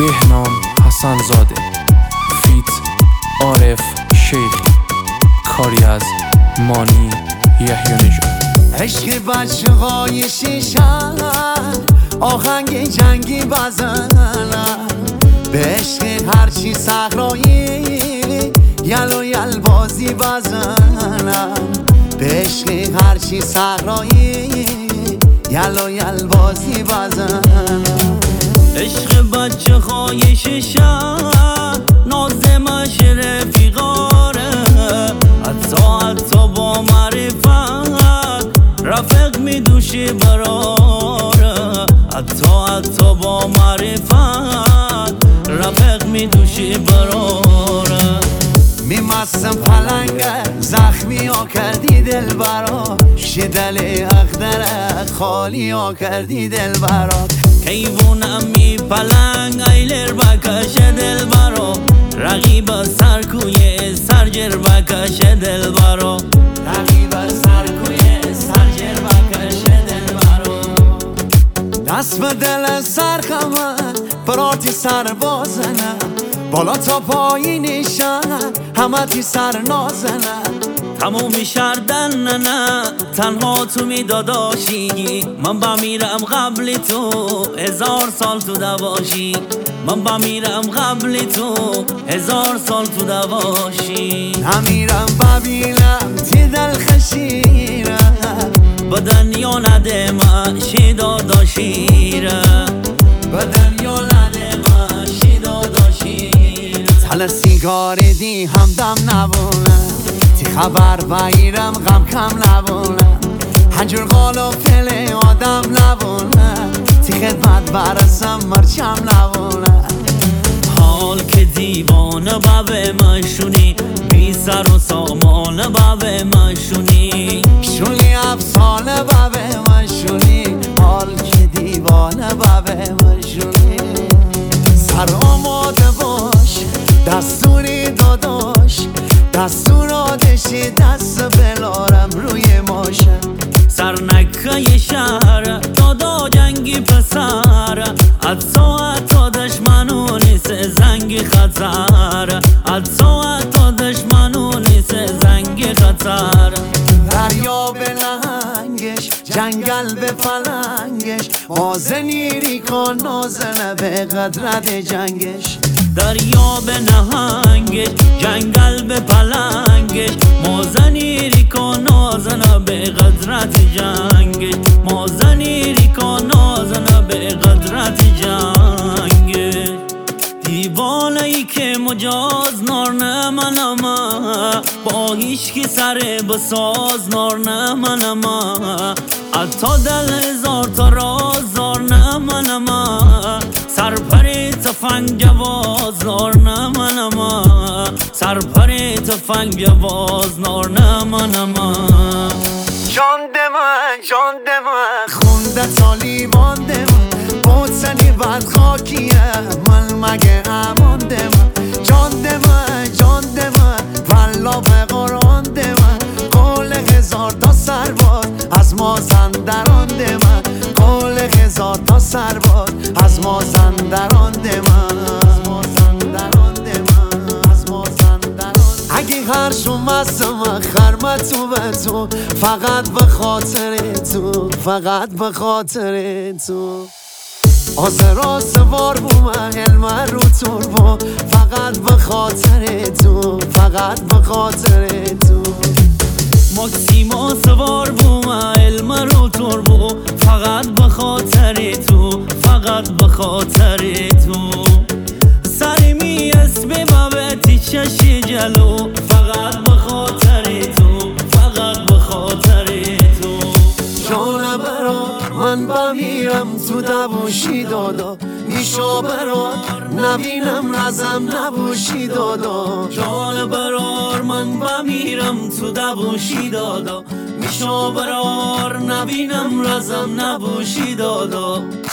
بهنام حسن زاده فیت عارف شیخی کاری از مانی یحیی نژاد. عشق بچه های شیشن آهنگ جنگی بزنم، به عشق هرچی صحرایی یل و یل بازی بزنم، به عشق هرچی صحرایی یل و یل بازی بزنم. عشق بچه های شیشن نازمش رفیقاره، حتی با معرفت رفیق می دوشی براره، حتی با معرفت رفیق می دوشی براره. میمستم پلنگه زخمی ها کردی دل برا، شدل اخدرت خالی ها کردی دل برا. کیوونم می پلنگ ایلر بکش دل برا، رقیب سرکوی سرجر بکش دل برا، رقیب سرکوی سرجر بکش دل برا. دست به دل سرخمه براتی سر بازنه، بالا تا پایینشن همه تی سر نازنه. تمومی شردن نه تنها تو می داداشی، من بمیرم قبل تو 1000 سال تو دواشی، من بمیرم قبل تو 1000 سال تو دواشی. نمیرم ببینم تی دل خشیره، به دنیا نده من شیدا داشیره، به دنیا نده من شیدا داشیره. تل سیگار دی همدم نبونه، تی خبر بایرم غم کم نبونه، هنجور قالو پل آدم نبونه، تی خدمت برسم مرچم نبونه. حال که دیوانه بابه مشونی، بی سر و سامان بابه مشونی، شونی افسانه بابه مشونی، حال که دیوانه بابه مشونی. سر آماده باش دستوری داداش، دستور آدشی دست بلارم روی ماشه. سرنکه شهر دادا جنگی پسر، حتی دشمنو نیست زنگ خطر، حتی دشمنو نیست زنگ خطر. دریا به نهنگش جنگل به پلنگش، آزنیری کن نازنه به قدرت جنگش. دریا به نهنگش جنگل به پلنگش، موزنی ریکا نازنه به قدرت جنگش، موزنی ریکا نازنه به قدرت جنگش. دیوانه ای که مجاز نار نمنمه، با هیچ کی سر بساز نار نمنمه، حتی دل 1000 تا راز نار نمنمه، سرپری تفنگ جواز نار نمنمه، سرپری تفنگ جواز نار نمنمه. جان ده من خونده طالیبان ده من، بوتنی بد خاکیه من مگه امان ده من. جان ده من والا به قرآن ده من، قول 1000 تا سرباز از مازندران ده من، قول 1000 تا سرباز از مازندران ده من. اگه هرشون مستم خرمت تو به تو، فقط به خاطر تو، فقط به خاطر تو. آزرا سوار بومه علم رو تربو، فقط به خاطر تو، فقط به خاطر تو. ماکسیما سوار بومه علم رو تربو، فقط به خاطر تو، فقط به خاطر تو. سرمی اسم بابتی چشی جلو، فقط به خاطر تو، فقط به خاطر تو. جان برار من بمیرم تو نباشی دادا، میشا برار نبینم رزم نباشی دادا. جان برار من بمیرم تو نباشی دادا، میشا برار نبینم رزم نباشی دادا.